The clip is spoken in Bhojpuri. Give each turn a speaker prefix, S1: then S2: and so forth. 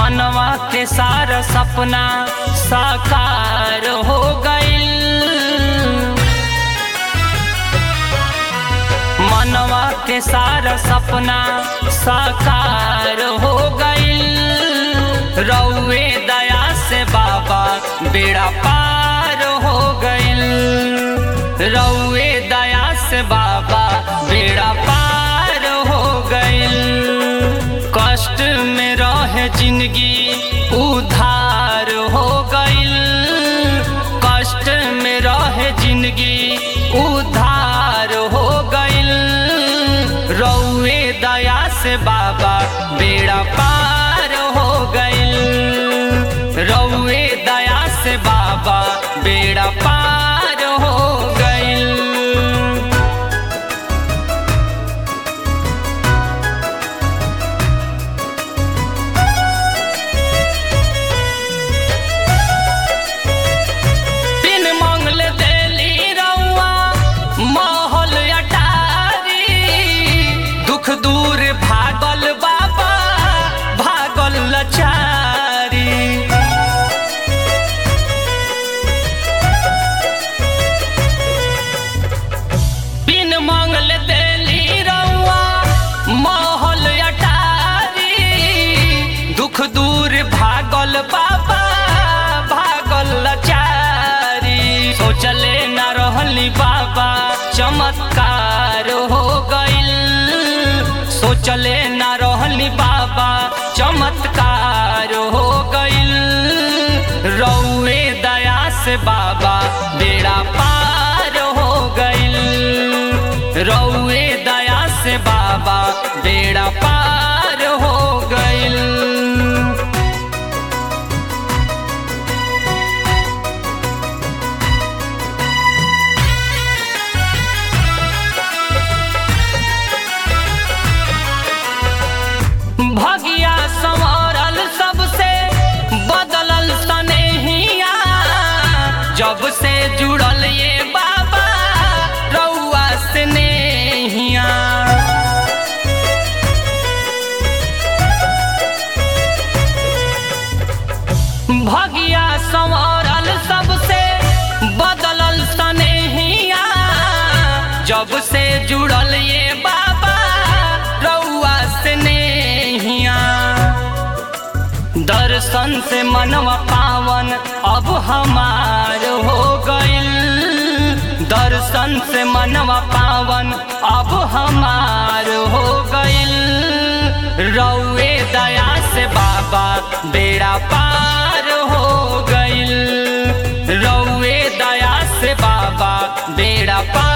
S1: मनवा के सारा सपना साकार हो गइल। मनवा के सारा सपना साकार हो गइल। रउए दया से बाबा बेड़ा पार हो गइल। रउए दया से बाबा बेड़ा पार हो गइल। कष्ट में रहे जिंदगी उधार हो गइल। कष्ट में रहे जिंदगी उधार हो गइल। रउए दया से बाबा बेड़ा पार हो गइल। रउए दया से बाबा बेड़ा पार हो गइल। दूर भागल बाबा भागल लाचारी। बिन मांगल देली रउआ महल अटारी। दुख दूर भागल बाबा भागल लाचारी। सोचले न रहली बाबा चमत्कार हो गइल। सोचले न रहली बाबा चमत्कार हो गइल। रउए दया से बाबा बेड़ा पार हो गइल। रउए दया से बाबा बेड़ा पार हो गइल। भगिया संवरल सबसे बदलल सनेहिया। जब से जुड़ल ये बाबा रउआ से नेहिया। भगिया संवरल सबसे बदलल सनेहिया। जब से जुड़ल ये बाबा रउआ से नेहिया। दर्शन से मनवा पावन अब हमार हो गइल। दर्शन से मनवा पावन अब हमार हो गइल। रउए दया से बाबा बेड़ा पार हो गइल। रउए दया से बाबा बेड़ा पार